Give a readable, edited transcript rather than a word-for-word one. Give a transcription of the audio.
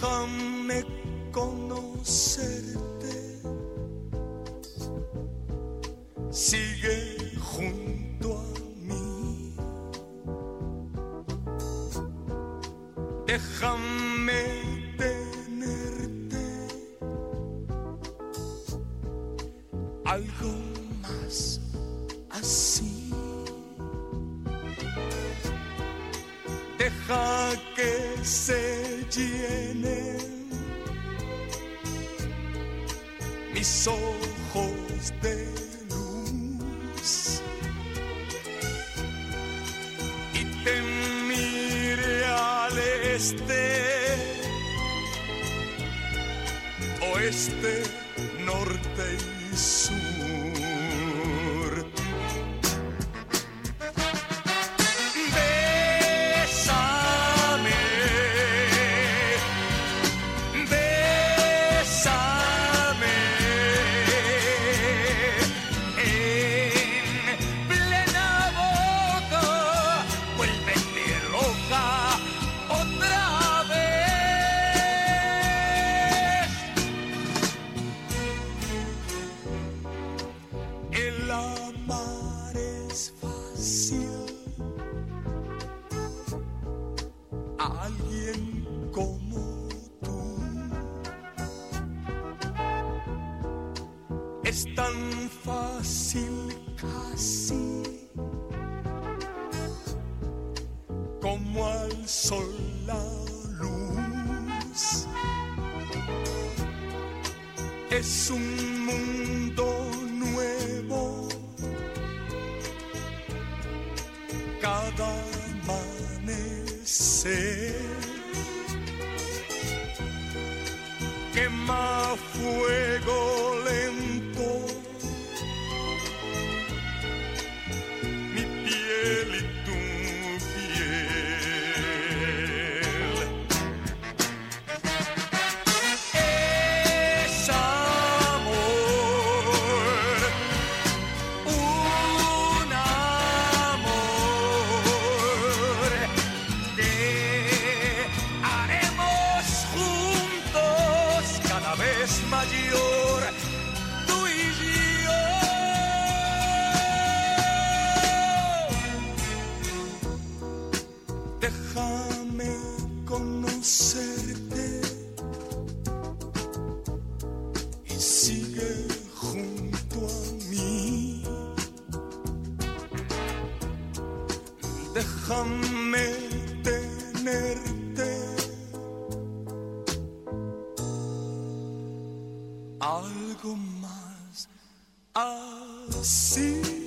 déjame conocerte, sigue junto a mí, déjame tenerte algo más así, deja que se llenen mis ojos de luz y te mire al oeste, norte y sur. Amar es fácil, alguien como tú es tan fácil casi como al sol la luz. Es un mundo nuevo cada amanecer, quema fuego lento mi piel y tu piel. Es amor, un amor que haremos juntos cada vez mayor, tú y yo. Déjame conocerte y sigue junto a mí, déjame tenerte algo más así.